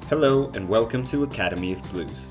Hello and welcome to Academy of Blues.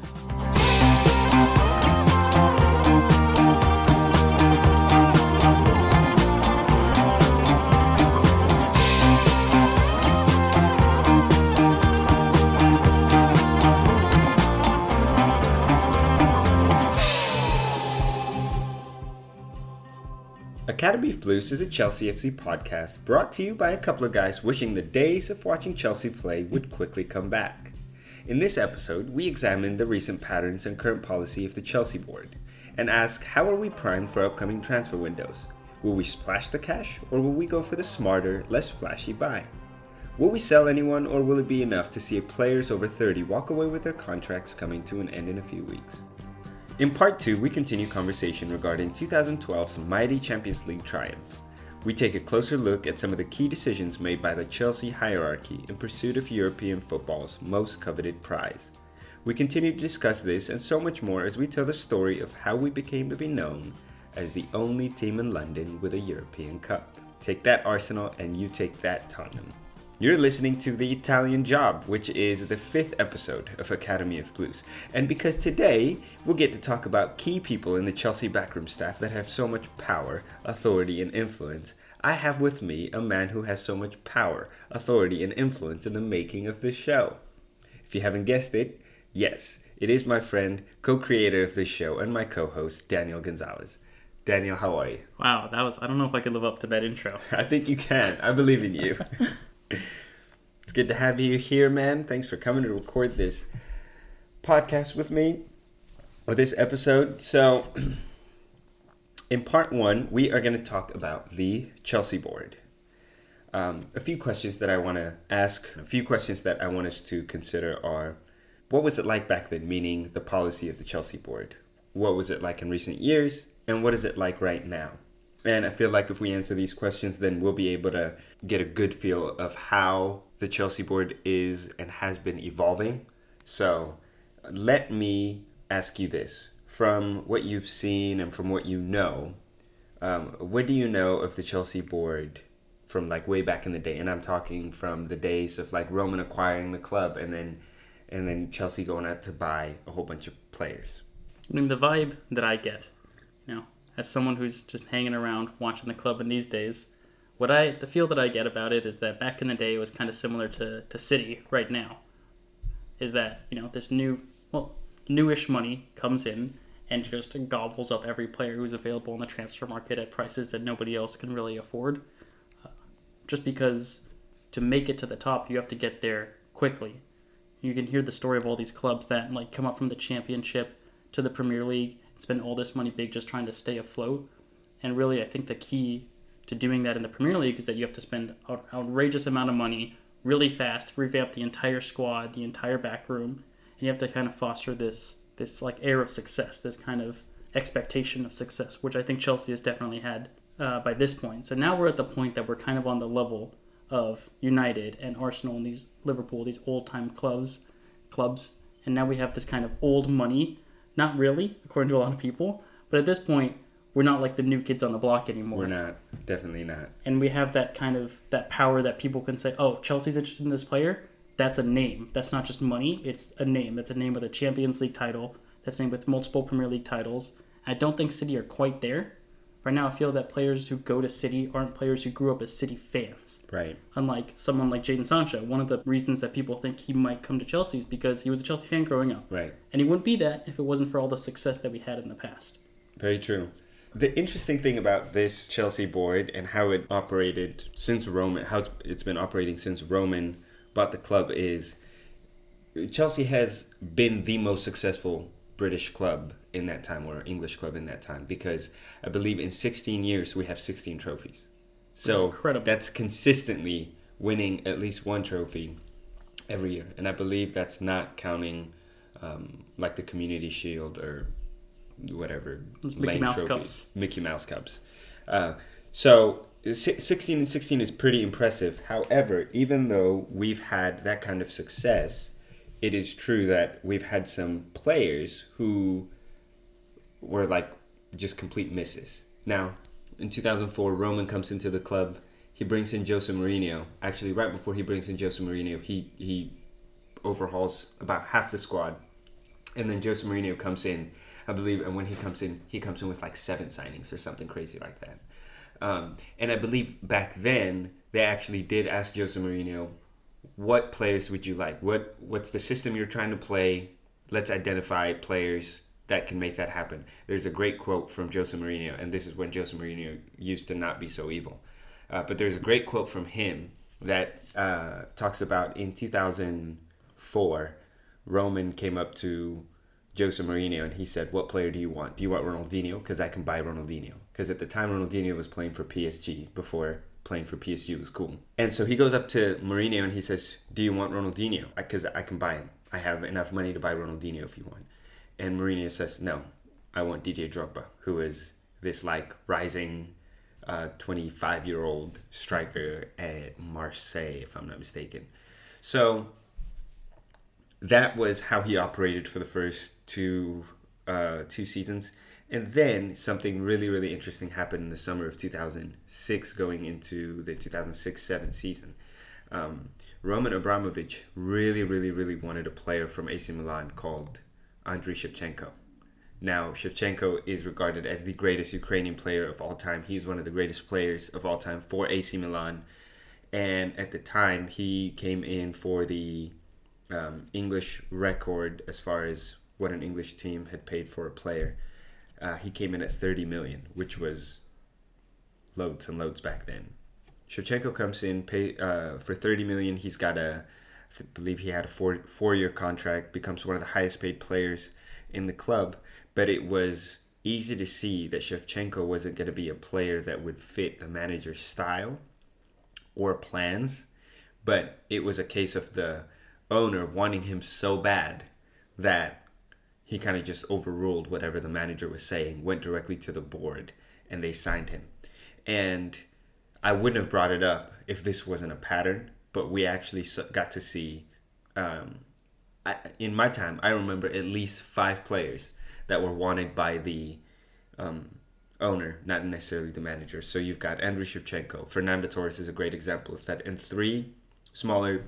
Academy of Blues is a Chelsea FC podcast brought to you by a couple of guys wishing the days of watching Chelsea play would quickly come back. In this episode, we examine the recent patterns and current policy of the Chelsea board and ask, how are we primed for upcoming transfer windows? Will we splash the cash, or will we go for the smarter, less flashy buy? Will we sell anyone, or will it be enough to see players over 30 walk away with their contracts coming to an end in a few weeks? In part 2, we continue conversation regarding 2012's mighty Champions League triumph. We take a closer look at some of the key decisions made by the Chelsea hierarchy in pursuit of European football's most coveted prize. We continue to discuss this and so much more as we tell the story of how we became to be known as the only team in London with a European Cup. Take that, Arsenal, and you take that, Tottenham. You're listening to The Italian Job, which is the 5th episode of Academy of Blues. And because today we'll get to talk about key people in the Chelsea backroom staff that have so much power, authority, and influence, I have with me a man who has so much power, authority, and influence in the making of this show. If you haven't guessed it, yes, it is my friend, co-creator of this show, and my co-host, Daniel Gonzalez. Daniel, how are you? Wow, I don't know if I could live up to that intro. I think you can. I believe in you. It's good to have you here, man. Thanks for coming to record this podcast with me, or this episode. So, in part 1, we are going to talk about the Chelsea board. A few questions that I want to ask, a few questions that I want us to consider are, what was it like back then, meaning the policy of the Chelsea board? What was it like in recent years? And what is it like right now? And I feel like if we answer these questions, then we'll be able to get a good feel of how the Chelsea board is and has been evolving. So let me ask you this. From what you've seen and from what you know, what do you know of the Chelsea board from like way back in the day? And I'm talking from the days of like Roman acquiring the club and then Chelsea going out to buy a whole bunch of players. I mean, the vibe that I get, as someone who's just hanging around watching the club in these days, the feel that I get about it is that back in the day it was kind of similar to City right now. Is that, this newish money comes in and just gobbles up every player who's available in the transfer market at prices that nobody else can really afford. Just because to make it to the top, you have to get there quickly. You can hear the story of all these clubs that come up from the Championship to the Premier League, spend all this money big just trying to stay afloat. And really, I think the key to doing that in the Premier League is that you have to spend an outrageous amount of money really fast, revamp the entire squad, the entire back room, and you have to kind of foster this air of success, this kind of expectation of success, which I think Chelsea has definitely had by this point. So now we're at the point that we're kind of on the level of United and Arsenal and these Liverpool, these old-time clubs, and now we have this kind of old money. Not really, according to a lot of people, but at this point, we're not like the new kids on the block anymore. We're not. Definitely not. And we have that kind of, that power that people can say, oh, Chelsea's interested in this player? That's a name. That's not just money. It's a name. That's a name with a Champions League title. That's a name with multiple Premier League titles. I don't think City are quite there. Right now, I feel that players who go to City aren't players who grew up as City fans. Right. Unlike someone like Jadon Sancho. One of the reasons that people think he might come to Chelsea is because he was a Chelsea fan growing up. Right. And he wouldn't be that if it wasn't for all the success that we had in the past. Very true. The interesting thing about this Chelsea board and how it operated since Roman, how it's been operating since Roman bought the club is Chelsea has been the most successful British club in that time, or English club in that time, because I believe in 16 years we have 16 trophies. So that's consistently winning at least one trophy every year. And I believe that's not counting like the Community Shield or whatever. Mickey Mouse Cups. So 16 and 16 is pretty impressive. However, even though we've had that kind of success, it is true that we've had some players who were like just complete misses. Now, in 2004, Roman comes into the club. He brings in Jose Mourinho. Actually, right before he brings in Jose Mourinho, he overhauls about half the squad, and then Jose Mourinho comes in, I believe, and when he comes in with like 7 signings or something crazy like that. And I believe back then they actually did ask Jose Mourinho, what players would you like? What's the system you're trying to play? Let's identify players that can make that happen. There's a great quote from Jose Mourinho, and this is when Jose Mourinho used to not be so evil. But there's a great quote from him that talks about in 2004, Roman came up to Jose Mourinho and he said, what player do you want? Do you want Ronaldinho? Because I can buy Ronaldinho. Because at the time, Ronaldinho was playing for PSG before playing for PSG was cool. And so he goes up to Mourinho and he says, do you want Ronaldinho? Because I can buy him. I have enough money to buy Ronaldinho if you want. And Mourinho says, no, I want Didier Drogba, who is this like rising 25-year-old striker at Marseille, if I'm not mistaken. So that was how he operated for the first two seasons. And then something really, really interesting happened in the summer of 2006 going into the 2006-07 season. Roman Abramovich really, really, really wanted a player from AC Milan called Andriy Shevchenko. Now, Shevchenko is regarded as the greatest Ukrainian player of all time. He's one of the greatest players of all time for AC Milan. And at the time, he came in for the English record as far as what an English team had paid for a player. He came in at 30 million, which was loads and loads back then. Shevchenko comes in for 30 million. He's got I believe he had a four-year contract, becomes one of the highest paid players in the club. But it was easy to see that Shevchenko wasn't going to be a player that would fit the manager's style or plans. But it was a case of the owner wanting him so bad that he kind of just overruled whatever the manager was saying, went directly to the board, and they signed him. And I wouldn't have brought it up if this wasn't a pattern, but we actually got to see, in my time, I remember at least 5 players that were wanted by the owner, not necessarily the manager. So you've got Andriy Shevchenko. Fernando Torres is a great example of that. And 3 smaller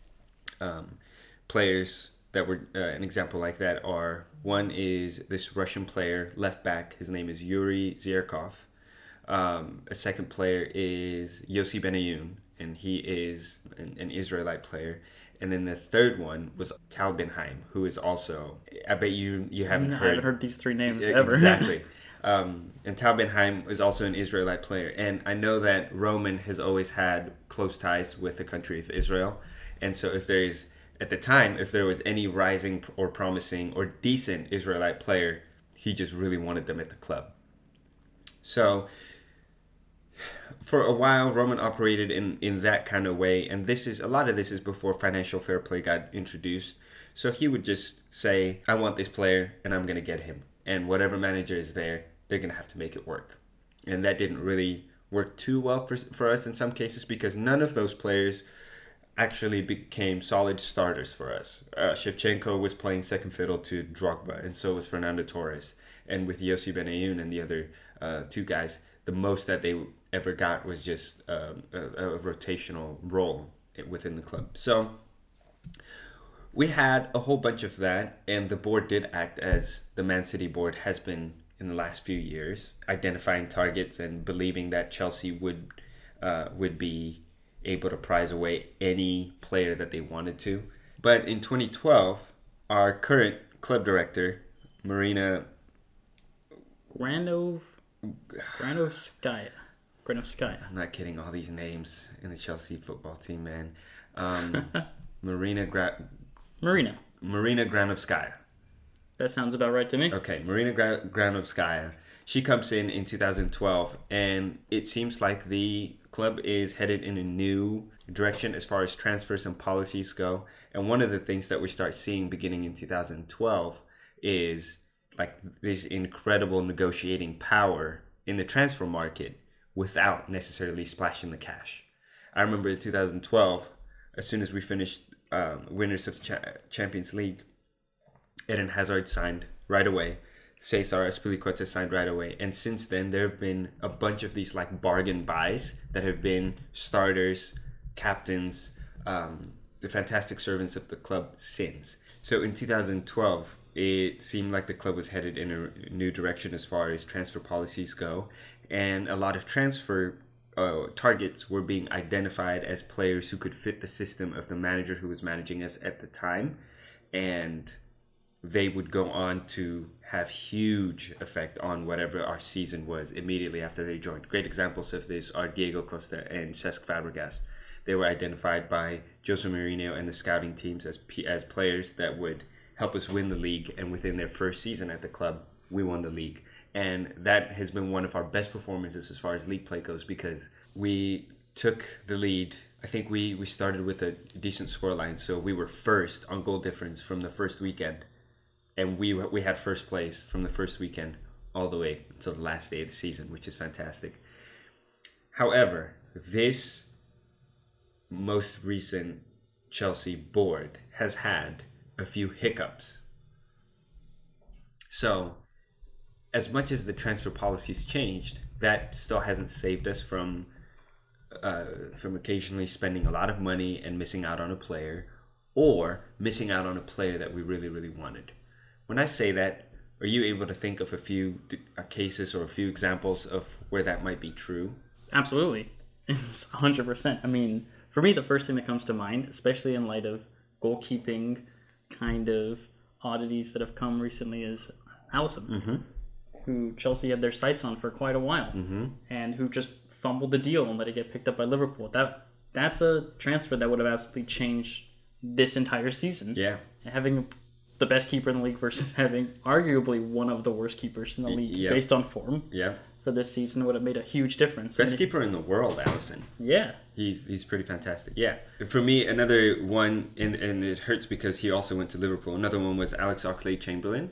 players that were an example like that are, one is this Russian player, left back. His name is Yuri Zierkov. A second player is Yossi Benayoun, and he is an Israelite player. And then the third one was Tal Benhaim, who is also, I bet you haven't heard. I haven't heard these 3 names ever. Exactly. And Tal Benhaim is also an Israelite player. And I know that Roman has always had close ties with the country of Israel. And so if there was any rising or promising or decent Israelite player, he just really wanted them at the club. So for a while, Roman operated in that kind of way, and a lot of this is before financial fair play got introduced. So he would just say, I want this player, and I'm going to get him. And whatever manager is there, they're going to have to make it work. And that didn't really work too well for us in some cases, because none of those players actually became solid starters for us. Shevchenko was playing second fiddle to Drogba, and so was Fernando Torres. And with Yossi Benayoun and the other 2 guys, the most that they ever got was just a rotational role within the club. So we had a whole bunch of that, and the board did act as the Man City board has been in the last few years, identifying targets and believing that Chelsea would be able to prize away any player that they wanted to. But in 2012, our current club director, Marina Granovskaya. I'm not kidding, all these names in the Chelsea football team, man. Marina Granovskaya. That sounds about right to me. Okay, Marina Granovskaya. She comes in 2012, and it seems like the club is headed in a new direction as far as transfers and policies go. And one of the things that we start seeing beginning in 2012 is like this incredible negotiating power in the transfer market without necessarily splashing the cash. I remember in 2012, as soon as we finished winners of the Champions League, Eden Hazard signed right away. Cesar Azpilicueta signed right away. And since then, there have been a bunch of these like bargain buys that have been starters, captains, the fantastic servants of the club since. So in 2012, it seemed like the club was headed in a new direction as far as transfer policies go, and a lot of transfer targets were being identified as players who could fit the system of the manager who was managing us at the time, and they would go on to have huge effect on whatever our season was immediately after they joined. Great examples of this are Diego Costa and Cesc Fabregas. They were identified by Jose Mourinho and the scouting teams as players that would help us win the league, and within their first season at the club, we won the league. And that has been one of our best performances as far as league play goes, because we took the lead. I think we started with a decent scoreline, so we were first on goal difference from the first weekend. And we had first place from the first weekend all the way until the last day of the season, which is fantastic. However, this most recent Chelsea board has had a few hiccups. So, as much as the transfer policies changed, that still hasn't saved us from occasionally spending a lot of money and missing out on a player, or missing out on a player that we really, really wanted. When I say that, are you able to think of a few cases or a few examples of where that might be true? Absolutely. It's 100%. I mean, for me, the first thing that comes to mind, especially in light of goalkeeping kind of oddities that have come recently, is Alisson, who Chelsea had their sights on for quite a while, and who just fumbled the deal and let it get picked up by Liverpool. That's a transfer that would have absolutely changed this entire season. Yeah. Having the best keeper in the league versus having arguably one of the worst keepers in the league based on form for this season would have made a huge difference. Best keeper in the world, Alisson. Yeah. He's pretty fantastic. Yeah. For me, another one, and it hurts because he also went to Liverpool. Another one was Alex Oxlade-Chamberlain.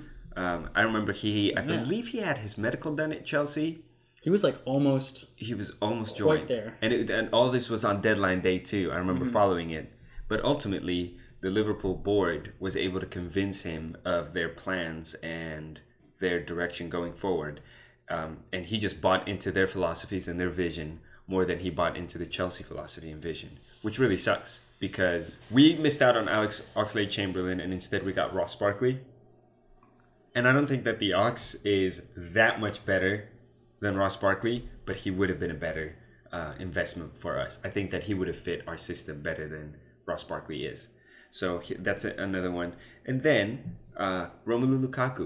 I remember I believe he had his medical done at Chelsea. He was almost joined. Right there. And all this was on deadline day too. I remember following it. But ultimately, the Liverpool board was able to convince him of their plans and their direction going forward. And he just bought into their philosophies and their vision more than he bought into the Chelsea philosophy and vision, which really sucks because we missed out on Alex Oxlade-Chamberlain and instead we got Ross Barkley. And I don't think that the Ox is that much better than Ross Barkley, but he would have been a better investment for us. I think that he would have fit our system better than Ross Barkley is. So that's another one. And then Romelu Lukaku.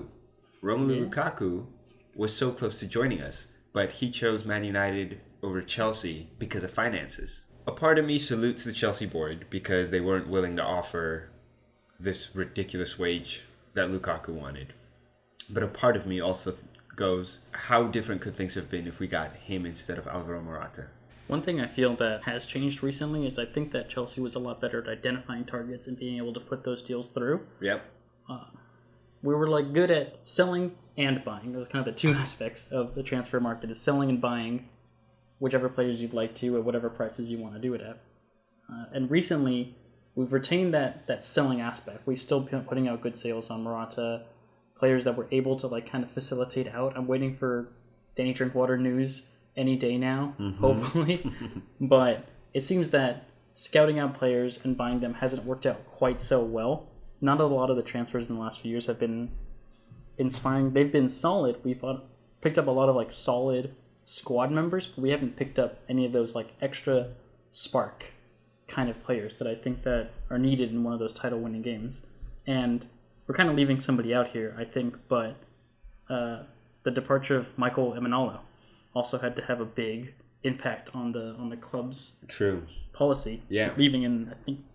Lukaku was so close to joining us, but he chose Man United over Chelsea because of finances. A part of me salutes the Chelsea board because they weren't willing to offer this ridiculous wage that Lukaku wanted. But a part of me also goes, how different could things have been if we got him instead of Alvaro Morata? One thing I feel that has changed recently is I think that Chelsea was a lot better at identifying targets and being able to put those deals through. Yep. We were good at selling and buying. Those are kind of the two aspects of the transfer market: is selling and buying whichever players you'd like to at whatever prices you want to do it at. And recently, we've retained that selling aspect. We still putting out good sales on Morata, players that were able to kind of facilitate out. I'm waiting for Danny Drinkwater news any day now, hopefully. But it seems that scouting out players and buying them hasn't worked out quite so well. Not a lot of the transfers in the last few years have been inspiring. They've been solid. We've picked up a lot of solid squad members, but we haven't picked up any of those extra spark kind of players that I think that are needed in one of those title-winning games. And we're kind of leaving somebody out here, I think, but the departure of Michael Emenalo also had to have a big impact on the club's policy. Yeah. Leaving in, I think,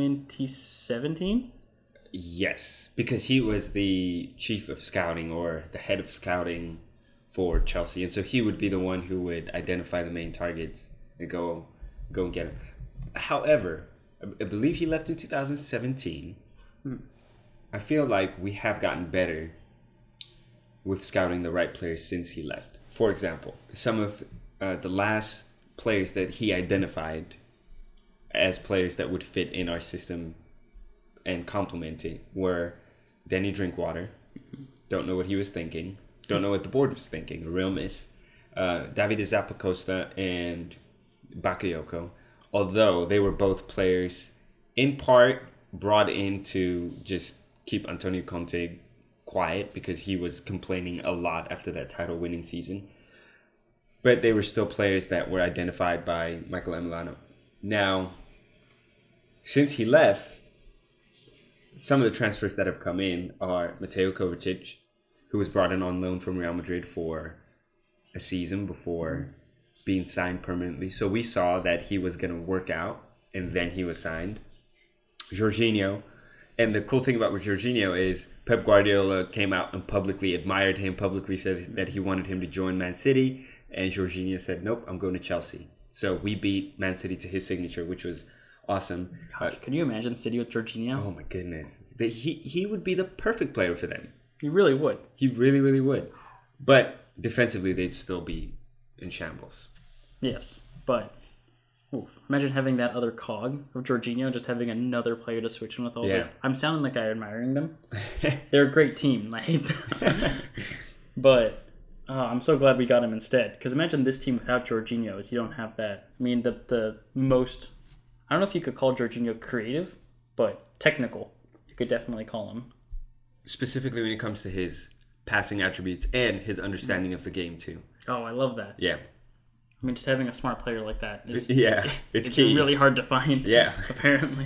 2017? Yes, because he was the chief of scouting or the head of scouting for Chelsea. And so he would be the one who would identify the main targets and go and get them. However, I believe he left in 2017. I feel like we have gotten better with scouting the right players since he left. For example, some of the last players that he identified as players that would fit in our system and complement it were Danny Drinkwater. Don't know what he was thinking. Don't know what the board was thinking. A real miss. Davide Zappacosta and Bakayoko. Although they were both players in part brought in to just keep Antonio Conte quiet because he was complaining a lot after that title-winning season. But they were still players that were identified by Michael Emiliano. Now, since he left, some of the transfers that have come in are Mateo Kovacic, who was brought in on loan from Real Madrid for a season before being signed permanently. So we saw that he was going to work out, and then he was signed. Jorginho. And the cool thing about Jorginho is Pep Guardiola came out and publicly admired him, publicly said that he wanted him to join Man City. And Jorginho said, nope, I'm going to Chelsea. So we beat Man City to his signature, which was awesome. Gosh, can you imagine City with Jorginho? Oh, my goodness. He would be the perfect player for them. He really would. He really, really would. But defensively, they'd still be in shambles. Yes, but imagine having that other cog of Jorginho, just having another player to switch in with all this. I'm sounding like I'm admiring them. They're a great team. I hate them. But I'm so glad we got him instead. Because imagine this team without Jorginho, you don't have that. I mean, the most, I don't know if you could call Jorginho creative, but technical. You could definitely call him. Specifically when it comes to his passing attributes and his understanding of the game, too. Oh, I love that. Yeah. I mean, just having a smart player like that is it's key. Really hard to find. Yeah. Apparently.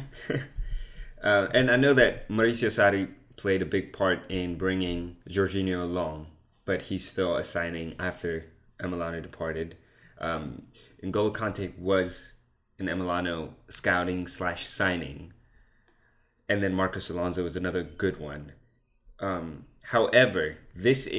And I know that Mauricio Sarri played a big part in bringing Jorginho along, but he's still a signing after Emiliano departed. N'Golo Kante was an Emiliano scouting/signing, and then Marcos Alonso was another good one. However,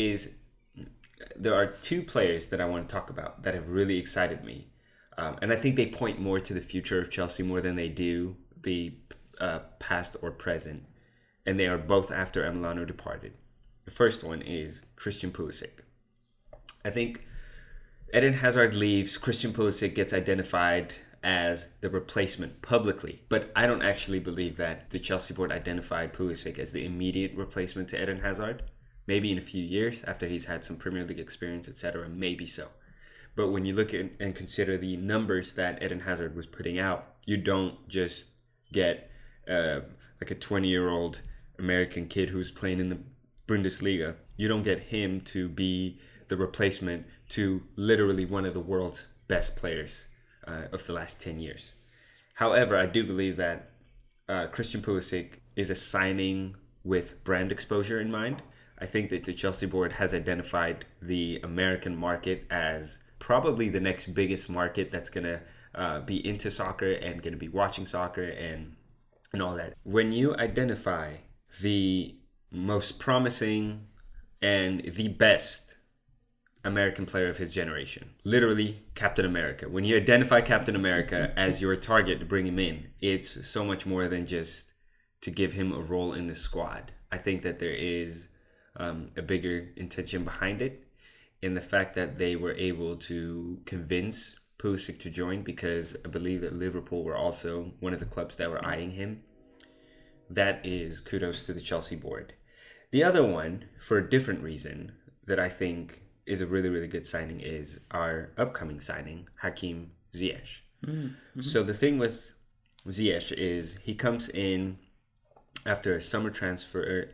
there are two players that I want to talk about that have really excited me. And I think they point more to the future of Chelsea more than they do the past or present. And they are both after Emiliano departed. The first one is Christian Pulisic. I think Eden Hazard leaves, Christian Pulisic gets identified as the replacement publicly. But I don't actually believe that the Chelsea board identified Pulisic as the immediate replacement to Eden Hazard. Maybe in a few years after he's had some Premier League experience, etc. Maybe so. But when you look at and consider the numbers that Eden Hazard was putting out, you don't just get like a 20-year-old American kid who's playing in the Bundesliga. You don't get him to be the replacement to literally one of the world's best players of the last 10 years. However, I do believe that Christian Pulisic is a signing with brand exposure in mind. I think that the Chelsea board has identified the American market as probably the next biggest market that's going to be into soccer and going to be watching soccer and all that. When you identify the most promising and the best American player of his generation, literally Captain America, when you identify Captain America as your target to bring him in, it's so much more than just to give him a role in the squad. I think that there is a bigger intention behind it in the fact that they were able to convince Pulisic to join, because I believe that Liverpool were also one of the clubs that were eyeing him. That is kudos to the Chelsea board. The other one, for a different reason, that I think is a really, really good signing is our upcoming signing, Hakim Ziyech. Mm-hmm. So the thing with Ziyech is he comes in after a summer transfer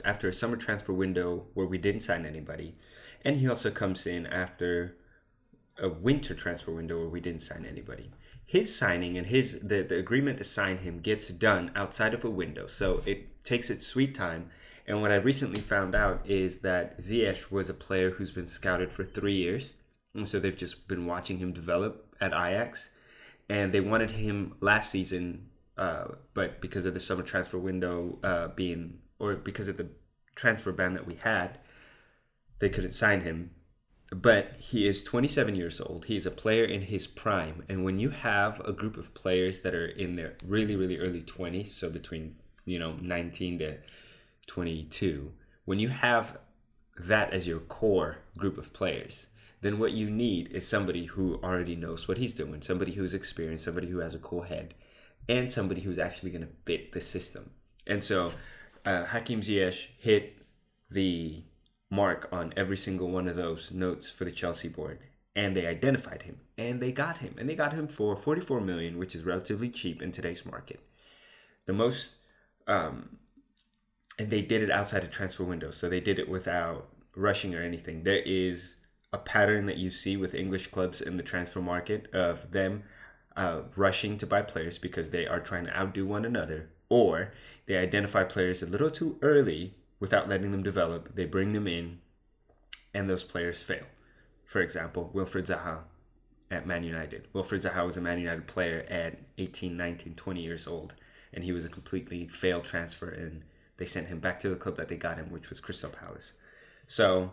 window where we didn't sign anybody, and he also comes in after a winter transfer window where we didn't sign anybody. His signing and the agreement to sign him gets done outside of a window, so it takes its sweet time. And what I recently found out is that Ziyech was a player who's been scouted for 3 years, and so they've just been watching him develop at Ajax, and they wanted him last season. But because of the summer transfer window because of the transfer ban that we had, they couldn't sign him. But he is 27 years old. He's a player in his prime. And when you have a group of players that are in their really, really early 20s, so between 19 to 22, when you have that as your core group of players, then what you need is somebody who already knows what he's doing, somebody who's experienced, somebody who has a cool head, and somebody who's actually going to fit the system. And so Hakim Ziyech hit the mark on every single one of those notes for the Chelsea board. And they identified him. And they got him. And they got him for 44 million, which is relatively cheap in today's market. the most, and they did it outside of transfer windows. So they did it without rushing or anything. There is a pattern that you see with English clubs in the transfer market of them rushing to buy players because they are trying to outdo one another, or they identify players a little too early without letting them develop. They bring them in, and those players fail. For example, Wilfried Zaha at Man United. Wilfried Zaha was a Man United player at 18, 19, 20 years old, and he was a completely failed transfer, and they sent him back to the club that they got him, which was Crystal Palace. So,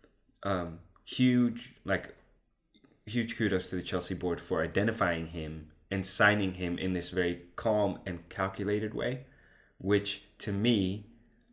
huge kudos to the Chelsea board for identifying him and signing him in this very calm and calculated way, which to me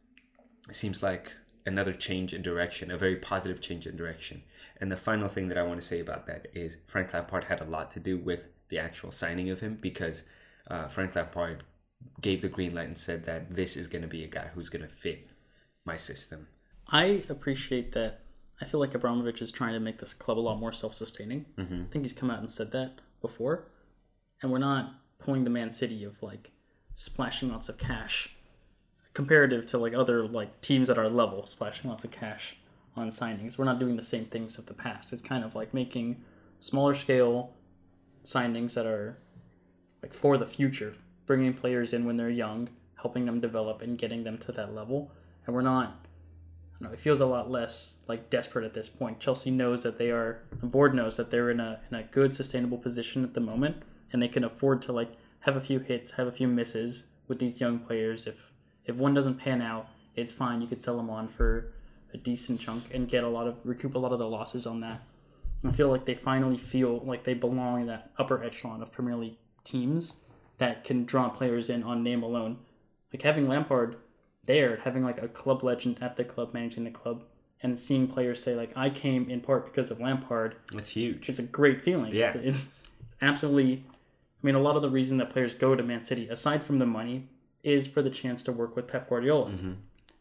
seems like another change in direction, a very positive change in direction. And the final thing that I want to say about that is Frank Lampard had a lot to do with the actual signing of him, because Frank Lampard gave the green light and said that this is going to be a guy who's going to fit my system. I appreciate that. I feel like Abramovich is trying to make this club a lot more self-sustaining. Mm-hmm. I think he's come out and said that before. And we're not pulling the Man City of like splashing lots of cash comparative to like other like teams at our level splashing lots of cash on signings. We're not doing the same things of the past. It's kind of like making smaller scale signings that are like for the future, bringing players in when they're young, helping them develop and getting them to that level. And we're not, I don't know, it feels a lot less like desperate at this point. Chelsea knows that the board knows that they're in a good sustainable position at the moment, and they can afford to like have a few hits, have a few misses with these young players. If one doesn't pan out, it's fine. You could sell them on for a decent chunk and recoup a lot of the losses on that. And I feel like they finally feel like they belong in that upper echelon of Premier League teams that can draw players in on name alone. Like having Lampard there, having like a club legend at the club, managing the club, and seeing players say like, I came in part because of Lampard. That's huge. It's a great feeling. Yeah. It's absolutely, I mean, a lot of the reason that players go to Man City, aside from the money, is for the chance to work with Pep Guardiola. Mm-hmm.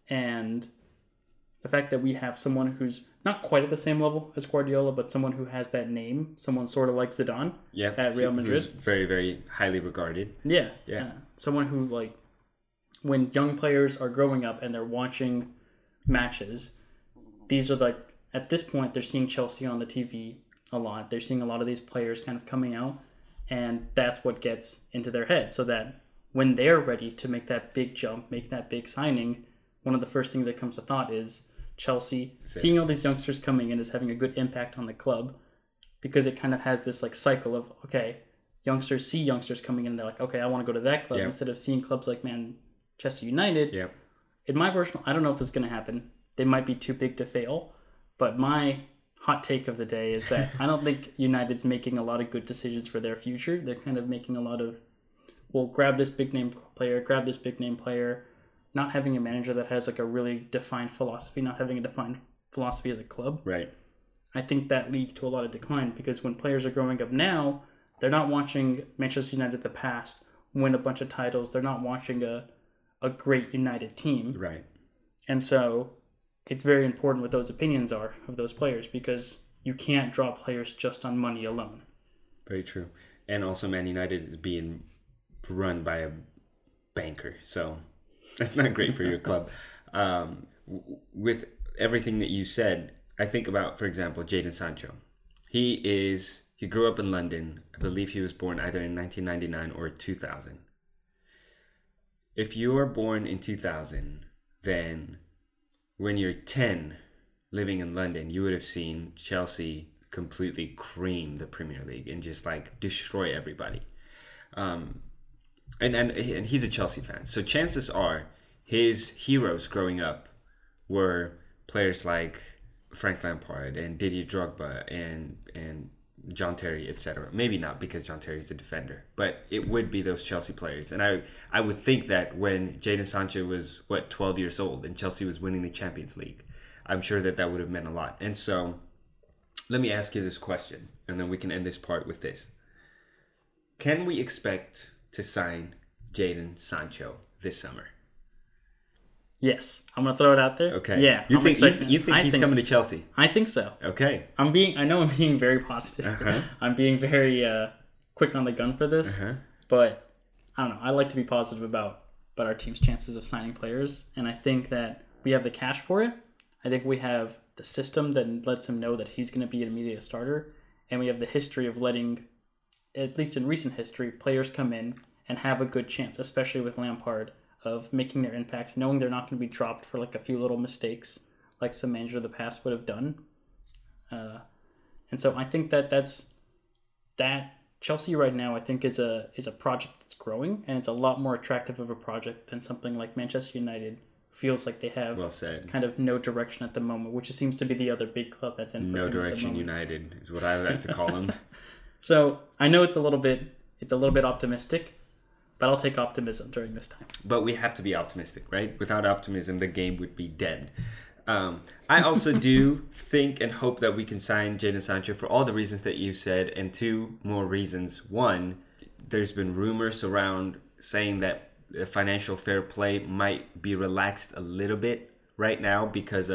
And the fact that we have someone who's not quite at the same level as Guardiola, but someone who has that name, someone sort of like Zidane at Real Madrid. Who's very, very highly regarded. Yeah. Yeah. Someone who, like, when young players are growing up and they're watching matches, these are like, at this point, they're seeing Chelsea on the TV a lot. They're seeing a lot of these players kind of coming out, and that's what gets into their head, so that when they're ready to make that big jump, make that big signing, one of the first things that comes to thought is Chelsea seeing all these youngsters coming in is having a good impact on the club, because it kind of has this like cycle of, okay, youngsters see youngsters coming in and they're like, okay, I want to go to that club, instead of seeing clubs like Manchester United. Yeah. In my personal, I don't know if this is going to happen. They might be too big to fail, but my hot take of the day is that I don't think United's making a lot of good decisions for their future. They're kind of making a lot of, well, grab this big name player, not having a manager that has like a really defined philosophy, not having a defined philosophy as a club. Right. I think that leads to a lot of decline, because when players are growing up now, they're not watching Manchester United of the past win a bunch of titles. They're not watching a great United team. Right. And so it's very important what those opinions are of those players, because you can't draw players just on money alone. Very true. And also Man United is being run by a banker, so that's not great for your club. With everything that you said, I think about, for example, Jadon Sancho. He grew up in London. I believe he was born either in 1999 or 2000. If you were born in 2000, then when you're 10 living in London, you would have seen Chelsea completely cream the Premier League and just like destroy everybody. And he's a Chelsea fan. So chances are his heroes growing up were players like Frank Lampard and Didier Drogba and John Terry, etc. Maybe not, because John Terry is a defender, but it would be those Chelsea players. And I would think that when Jadon Sancho was, 12 years old and Chelsea was winning the Champions League, I'm sure that would have meant a lot. And so let me ask you this question, and then we can end this part with this. Can we expect to sign Jadon Sancho this summer? Yes, I'm gonna throw it out there. Okay. Yeah. You think he's coming to Chelsea? I think so. Okay. I know I'm being very positive. Uh-huh. I'm being very quick on the gun for this, but I don't know. I like to be positive about but our team's chances of signing players. And I think that we have the cash for it. I think we have the system that lets him know that he's going to be an immediate starter. And we have the history of letting, at least in recent history, players come in and have a good chance, especially with Lampard, of making their impact, knowing they're not going to be dropped for like a few little mistakes like some manager of the past would have done. And so I think that Chelsea right now, I think, is a project that's growing, and it's a lot more attractive of a project than something like Manchester United feels like they have. Well said. Kind of no direction at the moment, which seems to be the other big club that's in for No him Direction at the moment. United is what I like to call them. So I know it's a little bit optimistic, but I'll take optimism during this time. But we have to be optimistic, right? Without optimism, the game would be dead. I also do think and hope that we can sign Jadon Sancho for all the reasons that you said, and two more reasons. One, there's been rumors around saying that financial fair play might be relaxed a little bit right now because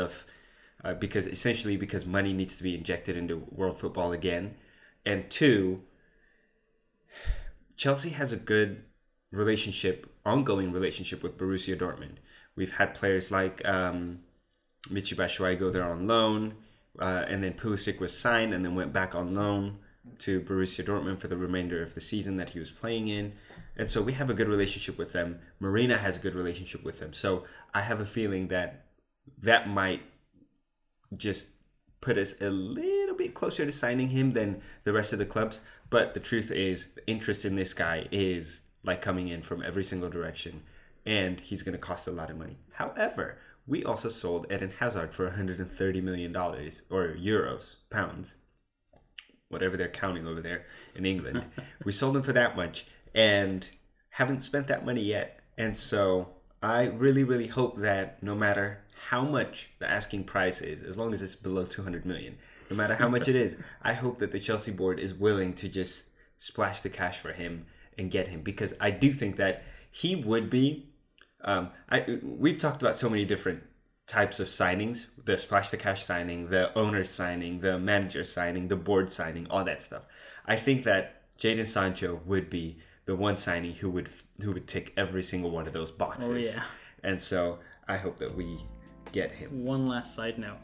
money needs to be injected into world football again. And two, Chelsea has a good ongoing relationship with Borussia Dortmund. We've had players like Michy Batshuayi go there on loan, and then Pulisic was signed and then went back on loan to Borussia Dortmund for the remainder of the season that he was playing in. And so we have a good relationship with them. Marina has a good relationship with them. So I have a feeling that might just put us a little bit closer to signing him than the rest of the clubs. But the truth is, the interest in this guy is like coming in from every single direction, and he's going to cost a lot of money. However, we also sold Eden Hazard for $130 million, or euros, pounds, whatever they're counting over there in England. We sold him for that much and haven't spent that money yet. And so I really, really hope that no matter how much the asking price is, as long as it's below 200 million, no matter how much it is, I hope that the Chelsea board is willing to just splash the cash for him and get him, because I do think that he would be. We've talked about so many different types of signings: the splash the cash signing, the owner signing, the manager signing, the board signing, all that stuff. I think that Jadon Sancho would be the one signing who would tick every single one of those boxes. Oh yeah. And so I hope that we get him. One last side note.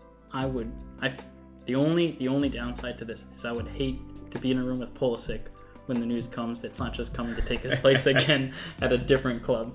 The only downside to this is I would hate to be in a room with Pulisic when the news comes that Sancho's coming to take his place again at a different club.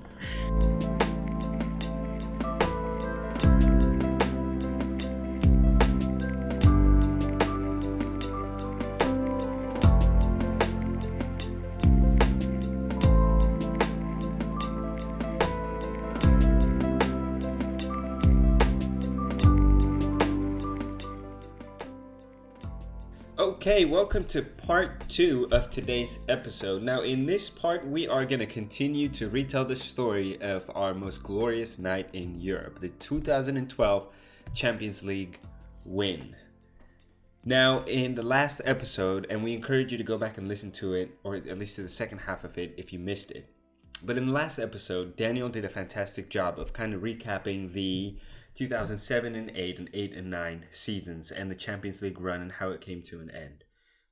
Okay, welcome to part 2 of today's episode. Now, in this part, we are going to continue to retell the story of our most glorious night in Europe, the 2012 Champions League win. Now, in the last episode, and we encourage you to go back and listen to it, or at least to the second half of it if you missed it. But in the last episode, Daniel did a fantastic job of kind of recapping the 2007 and 8 and 8 and 9 seasons and the Champions League run and how it came to an end.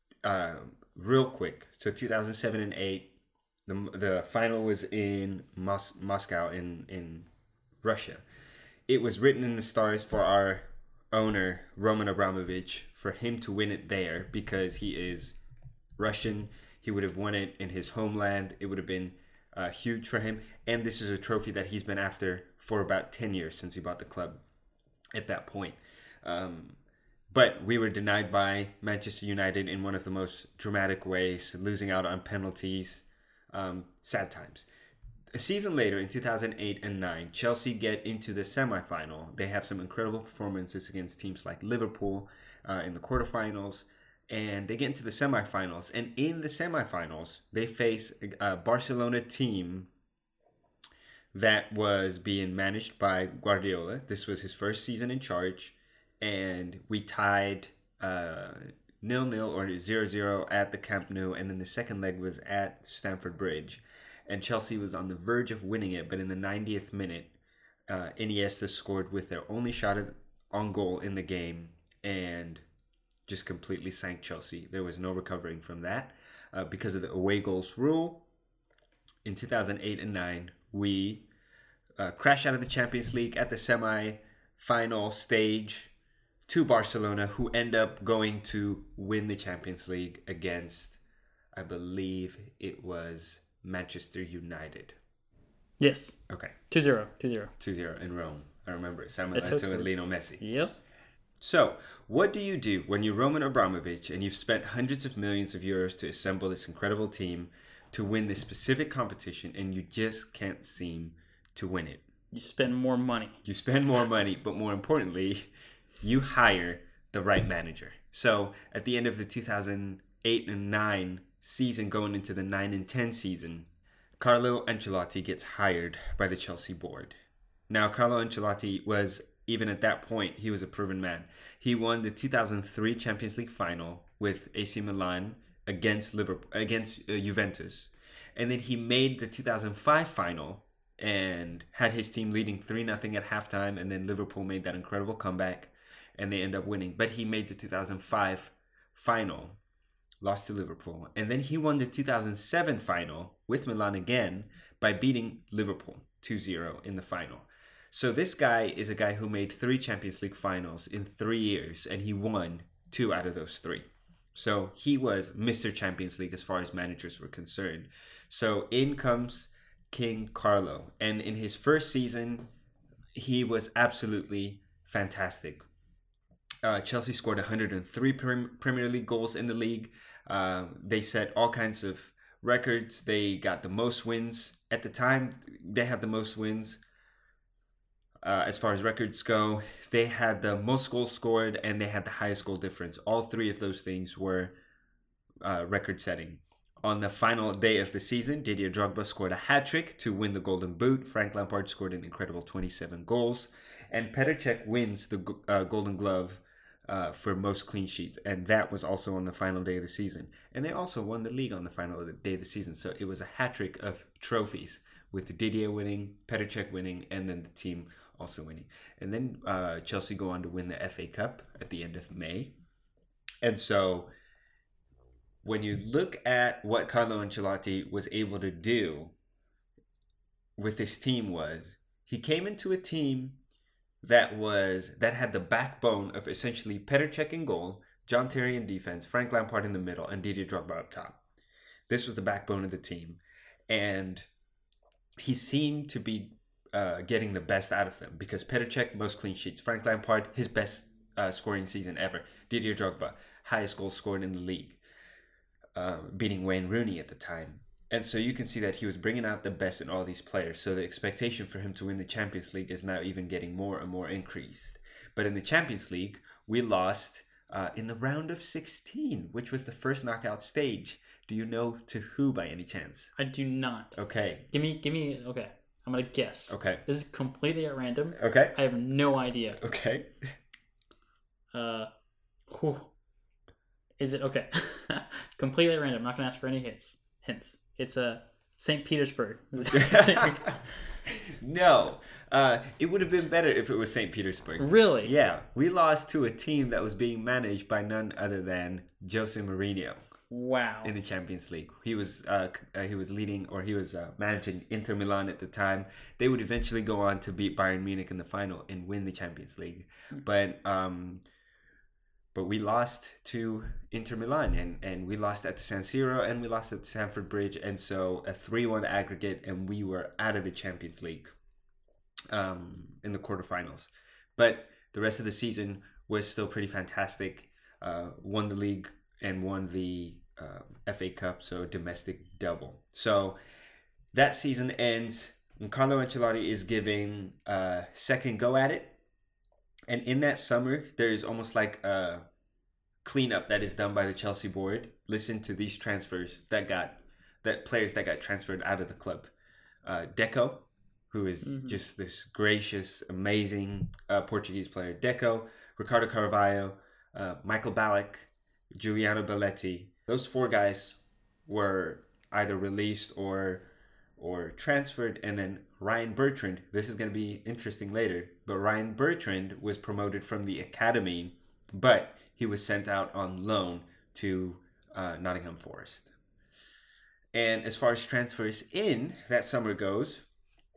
Real quick, so 2007 and 8, the final was in Moscow in Russia. It was written in the stars for our owner, Roman Abramovich, for him to win it there because he is Russian. He would have won it in his homeland. It would have been huge for him, and this is a trophy that he's been after for about 10 years since he bought the club at that point. But we were denied by Manchester United in one of the most dramatic ways, losing out on penalties. Sad times. A season later, in 2008 and 9, Chelsea get into the semi-final. They have some incredible performances against teams like Liverpool in the quarterfinals, and they get into the semifinals. And in the semifinals, they face a Barcelona team that was being managed by Guardiola. This was his first season in charge. And we tied 0-0 or 0-0 at the Camp Nou. And then the second leg was at Stamford Bridge. And Chelsea was on the verge of winning it. But in the 90th minute, Iniesta scored with their only shot on goal in the game. And just completely sank Chelsea. There was no recovering from that because of the away goals rule. In 2008 and 9, we crash out of the Champions League at the semi-final stage to Barcelona, who end up going to win the Champions League against, I believe it was Manchester United. Yes. Okay. 2-0. 2-0. 2-0 in Rome. I remember it. Samuel Eto'o and Lionel Messi. Yep. So, what do you do when you're Roman Abramovich and you've spent hundreds of millions of euros to assemble this incredible team to win this specific competition and you just can't seem to win it? You spend more money. You spend more money, but more importantly, you hire the right manager. So, at the end of the 2008 and 9 season, going into the 9 and 10 season, Carlo Ancelotti gets hired by the Chelsea board. Now, Carlo Ancelotti was, even at that point, he was a proven man. He won the 2003 Champions League final with AC Milan against Juventus. And then he made the 2005 final and had his team leading 3-0 at halftime. And then Liverpool made that incredible comeback and they end up winning. But he made the 2005 final, lost to Liverpool. And then he won the 2007 final with Milan again by beating Liverpool 2-0 in the final. So this guy is a guy who made 3 Champions League finals in 3 years, and he won 2 out of those 3. So he was Mr. Champions League as far as managers were concerned. So in comes King Carlo. And in his first season, he was absolutely fantastic. Chelsea scored 103 Premier League goals in the league. They set all kinds of records. They got the most wins. At the time, they had the most wins. As far as records go, they had the most goals scored and they had the highest goal difference. All 3 of those things were record-setting. On the final day of the season, Didier Drogba scored a hat-trick to win the Golden Boot. Frank Lampard scored an incredible 27 goals. And Petr Cech wins the Golden Glove for most clean sheets. And that was also on the final day of the season. And they also won the league on the final day of the season. So it was a hat-trick of trophies with Didier winning, Petr Cech winning, and then the team also winning. And then Chelsea go on to win the FA Cup at the end of May. And so when you look at what Carlo Ancelotti was able to do with this team, was he came into a team that had the backbone of essentially Petr Cech in goal, John Terry in defense, Frank Lampard in the middle, and Didier Drogba up top. This was the backbone of the team. And he seemed to be getting the best out of them because Petr Cech, most clean sheets. Frank Lampard, his best scoring season ever. Didier Drogba, highest goals scored in the league, beating Wayne Rooney at the time. And so you can see that he was bringing out the best in all these players. So the expectation for him to win the Champions League is now even getting more and more increased. But in the Champions League, we lost in the round of 16, which was the first knockout stage. Do you know to who by any chance? I do not. Okay. Give me. Okay. I'm going to guess. Okay. This is completely at random. Okay. I have no idea. Okay. Is it okay? Completely at random. I'm not going to ask for any hints. It's St. Petersburg. No. It would have been better if it was St. Petersburg. Really? Yeah. We lost to a team that was being managed by none other than Jose Mourinho. Wow. In the Champions League. He was managing Inter Milan at the time. They would eventually go on to beat Bayern Munich in the final and win the Champions League. But we lost to Inter Milan and we lost at the San Siro and we lost at the Stamford Bridge, and so a 3-1 aggregate, and we were out of the Champions League in the quarterfinals. But the rest of the season was still pretty fantastic. Won the league and won the FA Cup, so domestic double. So that season ends, and Carlo Ancelotti is giving a second go at it. And in that summer, there is almost like a cleanup that is done by the Chelsea board. Listen to these transfers players that got transferred out of the club. Deco, who is just this gracious, amazing Portuguese player. Deco, Ricardo Carvalho, Michael Ballack, Giuliano Belletti. Those 4 guys were either released or transferred, and then Ryan Bertrand. This is going to be interesting later, but Ryan Bertrand was promoted from the academy, but he was sent out on loan to Nottingham Forest. And as far as transfers in that summer goes,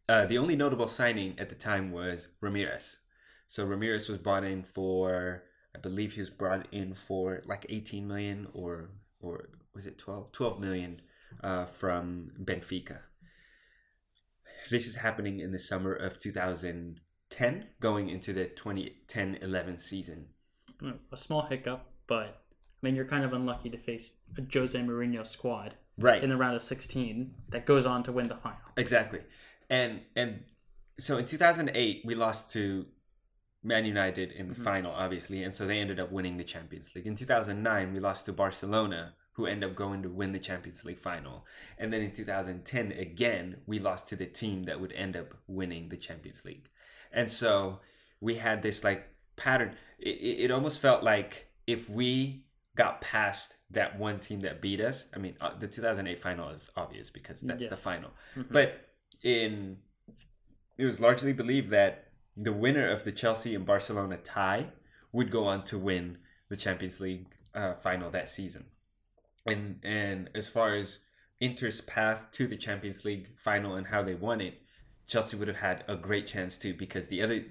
The only notable signing at the time was Ramirez. So Ramirez was brought in for, I believe he was brought in for like 18 million or was it 12 million from Benfica. This is happening in the summer of 2010, going into the 2010-11 season. A small hiccup, but I mean, you're kind of unlucky to face a Jose Mourinho squad Right. in the round of 16 that goes on to win the final. Exactly. And so in 2008, we lost to Man United in the final, obviously, and so they ended up winning the Champions League. In 2009, we lost to Barcelona, who ended up going to win the Champions League final. And then in 2010, again, we lost to the team that would end up winning the Champions League. And so we had this like pattern. It almost felt like if we got past that one team that beat us, I mean, the 2008 final is obvious because that's the final. But it was largely believed that the winner of the Chelsea and Barcelona tie would go on to win the Champions League final that season. And as far as Inter's path to the Champions League final and how they won it, Chelsea would have had a great chance too, because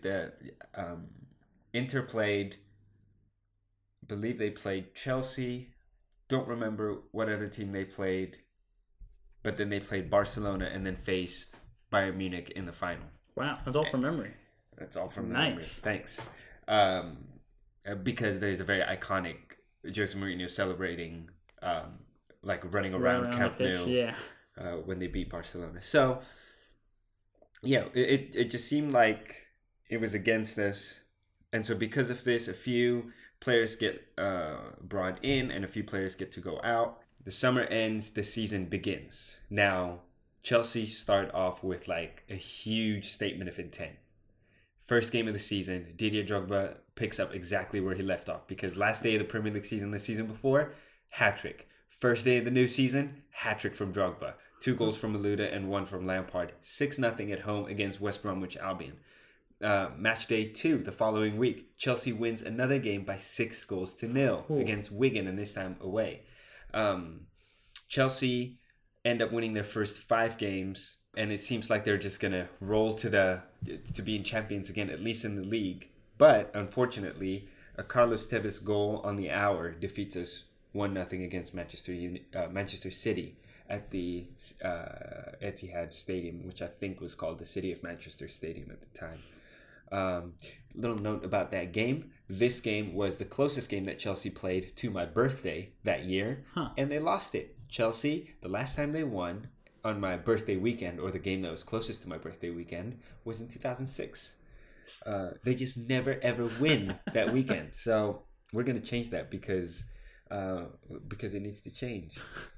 Inter played, I believe they played Chelsea. Don't remember what other team they played, but then they played Barcelona and then faced Bayern Munich in the final. Wow, that's all from memory. That's all from Nice. memory. Thanks. Because there's a very iconic Jose Mourinho celebrating, like running around Camp Nou, yeah. when they beat Barcelona. So, yeah, it just seemed like it was against us. And so because of this, a few players get brought in and a few players get to go out. The summer ends, the season begins. Now, Chelsea start off with like a huge statement of intent. First game of the season, Didier Drogba picks up exactly where he left off, because last day of the Premier League season, the season before, hat-trick. First day of the new season, hat-trick from Drogba. 2 goals from Malouda and 1 from Lampard. 6-0 at home against West Bromwich Albion. Match day 2, the following week, Chelsea wins another game by 6-0 against Wigan, and this time away. Chelsea end up winning their first 5 games, and it seems like they're just gonna roll to being champions again, at least in the league. But unfortunately, a Carlos Tevez goal on the hour defeats us 1-0 against Manchester City at the Etihad Stadium, which I think was called the City of Manchester Stadium at the time. Little note about that game. This game was the closest game that Chelsea played to my birthday that year, and they lost it. Chelsea, the last time they won on my birthday weekend, or the game that was closest to my birthday weekend, was in 2006. They just never ever win that weekend. So we're gonna change that because it needs to change.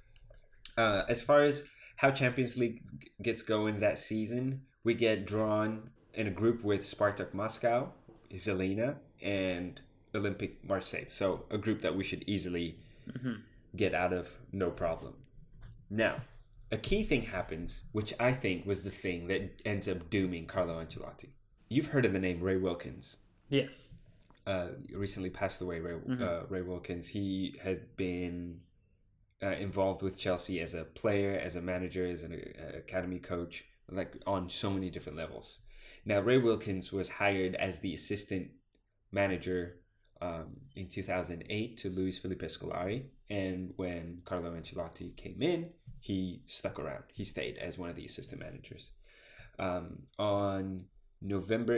As far as how Champions League gets going that season, we get drawn in a group with Spartak Moscow, Zelina, and Olympique Marseille. So a group that we should easily get out of, no problem. Now, a key thing happens, which I think was the thing that ends up dooming Carlo Ancelotti. You've heard of the name Ray Wilkins. Yes. Recently passed away, Ray Wilkins. He has been involved with Chelsea as a player, as a manager, as an academy coach, like on so many different levels. Now, Ray Wilkins was hired as the assistant manager in 2008 to Luis Felipe Scolari. And when Carlo Ancelotti came in, he stuck around. He stayed as one of the assistant managers. On November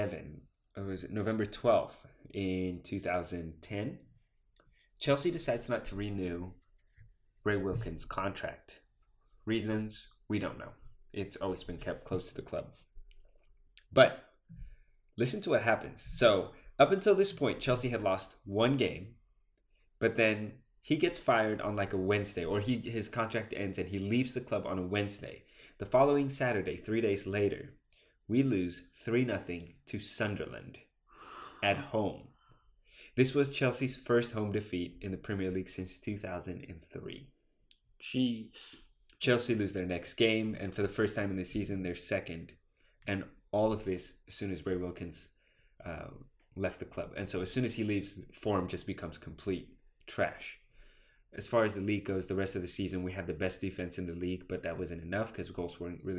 12th in 2010, Chelsea decides not to renew Ray Wilkins' contract. Reasons, we don't know. It's always been kept close to the club. But listen to what happens. So up until this point, Chelsea had lost 1 game, but then he gets fired on like a Wednesday, or his contract ends and he leaves the club on a Wednesday. The following Saturday, 3 days later, we lose 3-0 to Sunderland at home. This was Chelsea's first home defeat in the Premier League since 2003. Jeez. Chelsea lose their next game, and for the first time in the season, they're second. And all of this as soon as Ray Wilkins left the club. And so as soon as he leaves, form just becomes complete trash. As far as the league goes, the rest of the season, we had the best defense in the league, but that wasn't enough because goals weren't really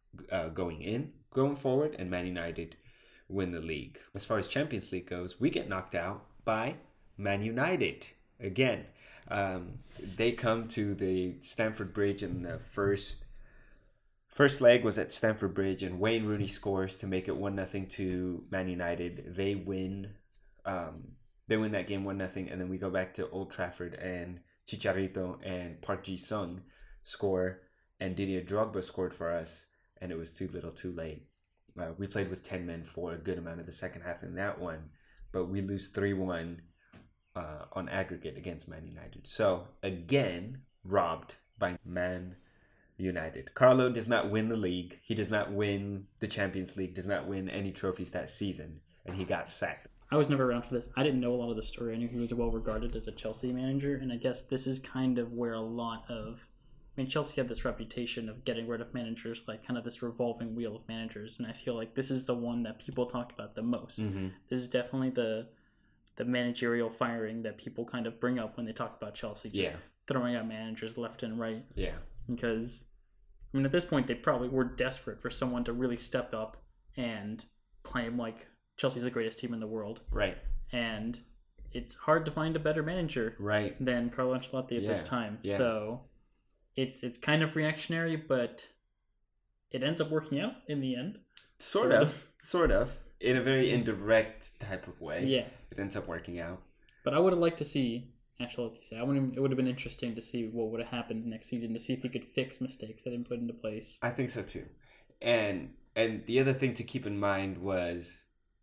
going forward, and Man United win the league. As far as Champions League goes, we get knocked out by Man United again. They come to the Stamford Bridge, and the first leg was at Stamford Bridge, and Wayne Rooney scores to make it 1-0 to Man United. They win. They win that game 1-0, and then we go back to Old Trafford, and Chicharito and Park Ji-sung score, and Didier Drogba scored for us, and it was too little too late. We played with 10 men for a good amount of the second half in that one, but we lose 3-1 on aggregate against Man United. So, again, robbed by Man United. Carlo does not win the league. He does not win the Champions League, does not win any trophies that season, and he got sacked. I was never around for this. I didn't know a lot of the story. I knew he was well regarded as a Chelsea manager, and I guess this is kind of where a lot of... I mean, Chelsea had this reputation of getting rid of managers, like kind of this revolving wheel of managers, and I feel like this is the one that people talk about the most. Mm-hmm. This is definitely the managerial firing that people kind of bring up when they talk about Chelsea. Just throwing out managers left and right. Yeah. Because, I mean, at this point, they probably were desperate for someone to really step up and claim, like, Chelsea's the greatest team in the world. Right. And it's hard to find a better manager than Carlo Ancelotti at this time. Yeah. So it's kind of reactionary, but it ends up working out in the end. Sort of. In a very indirect type of way. Yeah. It ends up working out. But I would have liked to see Ancelotti say, it would have been interesting to see what would have happened next season, to see if he could fix mistakes that he put into place. I think so too. And the other thing to keep in mind was...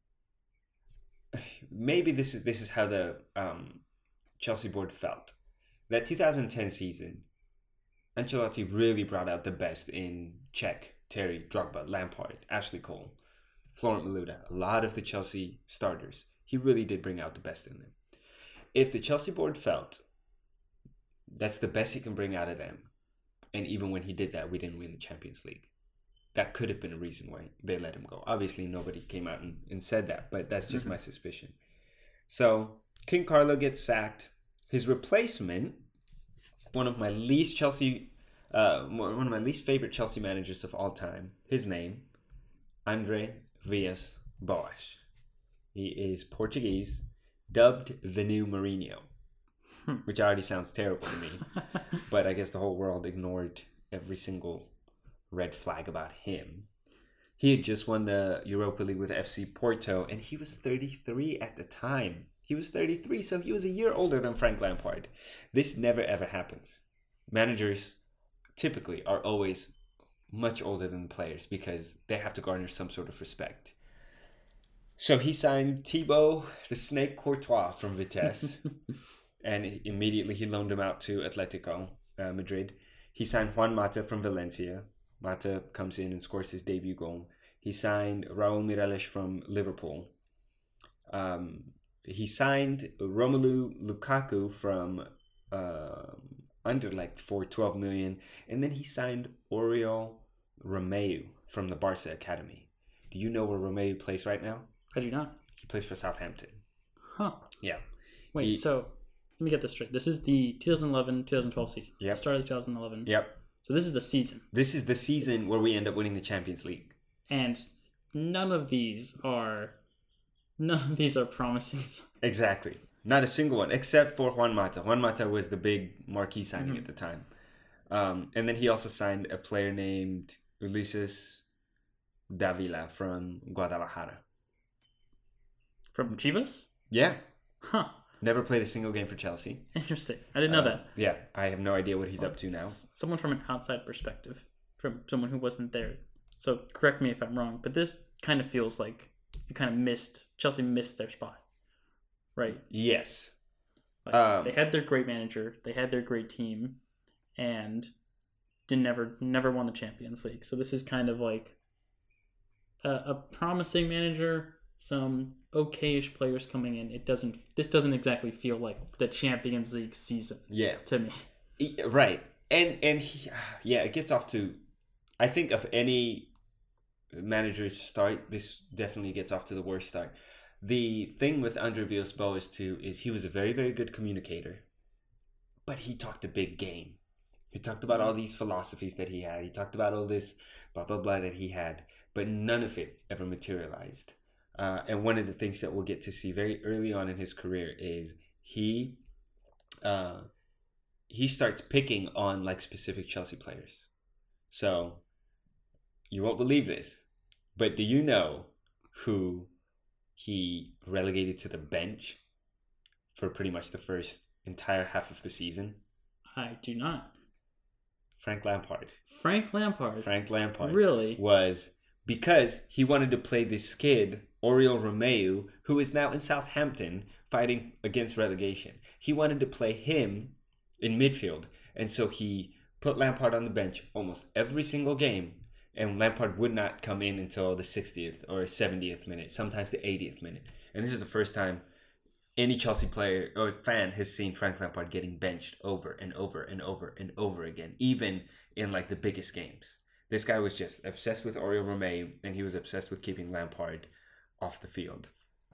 maybe this is how the Chelsea board felt. That 2010 season, Ancelotti really brought out the best in Cech, Terry, Drogba, Lampard, Ashley Cole, Florent Malouda, a lot of the Chelsea starters. He really did bring out the best in them. If the Chelsea board felt that's the best he can bring out of them, and even when he did that, we didn't win the Champions League, that could have been a reason why they let him go. Obviously, nobody came out and said that, but that's just my suspicion. So, King Carlo gets sacked. His replacement, one of my least favorite Chelsea managers of all time, his name, Andre Villas-Boas. He is Portuguese, dubbed the new Mourinho, which already sounds terrible to me, but I guess the whole world ignored every single red flag about him. He had just won the Europa League with FC Porto, and he was 33 at the time. He was 33, so he was a year older than Frank Lampard. This never ever happens. Managers typically are always much older than players because they have to garner some sort of respect. So he signed Thibaut the Snake Courtois from Vitesse, and immediately he loaned him out to Atletico Madrid. He signed Juan Mata from Valencia. Mata comes in and scores his debut goal. He signed Raul Mireles from Liverpool. He signed Romelu Lukaku from Anderlecht for 12 million. And then he signed Oriol Romeu from the Barca Academy. Do you know where Romeu plays right now? I do not. He plays for Southampton. Huh. Yeah. Wait, so let me get this straight. This is the 2011-2012 season. Yep. Start of 2011. Yep. So this is the season. This is the season where we end up winning the Champions League. And none of these are promising. Exactly. Not a single one, except for Juan Mata. Juan Mata was the big marquee signing at the time. And then he also signed a player named Ulises Davila from Guadalajara. From Chivas? Yeah. Huh. Never played a single game for Chelsea. Interesting. I didn't know that. Yeah, I have no idea what he's up to now. Someone from an outside perspective, from someone who wasn't there. So correct me if I'm wrong, but this kind of feels like Chelsea missed their spot, right? Yes. They had their great manager, they had their great team, and never won the Champions League. So this is kind of like a promising manager, some okay-ish players coming in. This doesn't exactly feel like the Champions League season. Yeah. To me. Right. And it gets off to, I think of any manager's start, this definitely gets off to the worst start. The thing with Andre Villas-Boas too is he was a very, very good communicator, but he talked a big game. He talked about all these philosophies that he had. He talked about all this blah, blah, blah that he had. But none of it ever materialized. And one of the things that we'll get to see very early on in his career is he starts picking on like specific Chelsea players. So you won't believe this, but do you know who he relegated to the bench for pretty much the first entire half of the season? I do not. Frank Lampard. Frank Lampard. Really? Was because he wanted to play this kid, Oriol Romeu, who is now in Southampton fighting against relegation. He wanted to play him in midfield. And so he put Lampard on the bench almost every single game. And Lampard would not come in until the 60th or 70th minute, sometimes the 80th minute. And this is the first time any Chelsea player or fan has seen Frank Lampard getting benched over and over and over and over again, even in like the biggest games. This guy was just obsessed with Oriol Romeu, and he was obsessed with keeping Lampard off the field.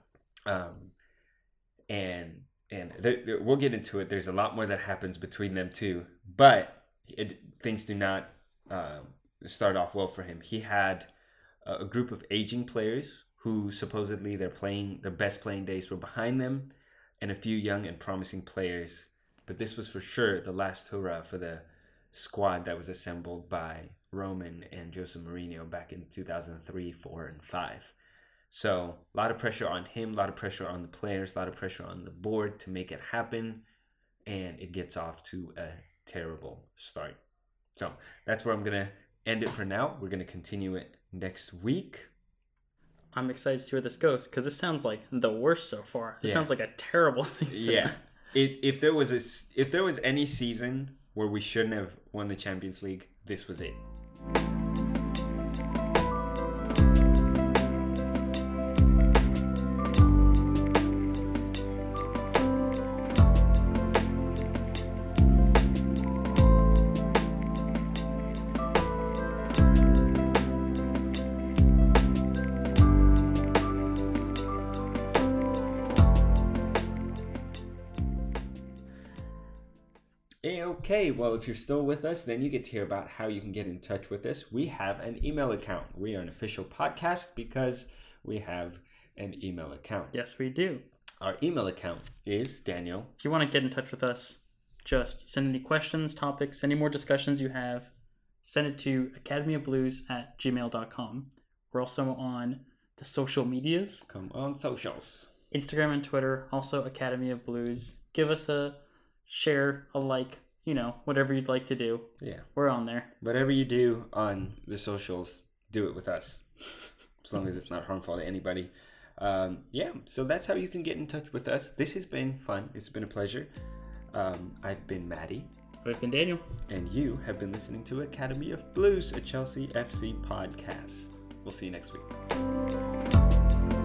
And we'll get into it. There's a lot more that happens between them two, but things do not start off well for him. He had a group of aging players who supposedly their best playing days were behind them, and a few young and promising players. But this was for sure the last hurrah for the squad that was assembled by Roman and Jose Mourinho back in 2003, 4, and 5. So a lot of pressure on him, a lot of pressure on the players, a lot of pressure on the board to make it happen, and it gets off to a terrible start. So that's where I'm going to end it for now. We're going to continue it next week. I'm excited to see where this goes because this sounds like the worst so far. It sounds like a terrible season. Yeah. If there was any season where we shouldn't have won the Champions League, this was it. Okay, well, if you're still with us, then you get to hear about how you can get in touch with us. We have an email account. We are an official podcast because we have an email account. Yes, we do. Our email account is, Daniel. If you want to get in touch with us, just send any questions, topics, any more discussions you have, send it to academyofblues@gmail.com. We're also on the social medias. Come on, socials. Instagram and Twitter, also Academy of Blues. Give us a share, a like, whatever you'd like to do. Yeah. We're on there. Whatever you do on the socials, do it with us. As long as it's not harmful to anybody. So that's how you can get in touch with us. This has been fun. It's been a pleasure. I've been Maddie. I've been Daniel. And you have been listening to Academy of Blues, a Chelsea FC podcast. We'll see you next week.